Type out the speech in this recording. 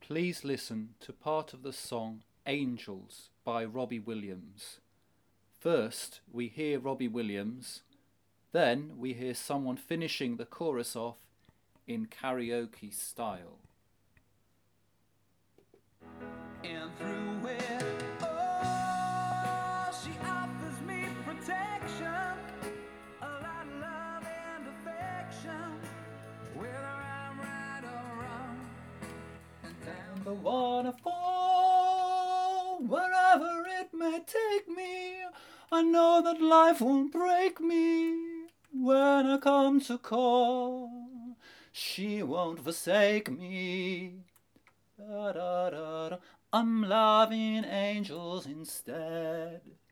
Please listen to part of the song Angels by Robbie Williams. First, we hear Robbie Williams, then we hear someone finishing the chorus off in karaoke style. And through it, oh, she offers me protection, a lot of love and affection, whether I'm right or wrong. And down The waterfall, wherever it may take me, I know that life won't break me. When I come to call, she won't forsake me. Da, da, da, da. I'm loving angels instead.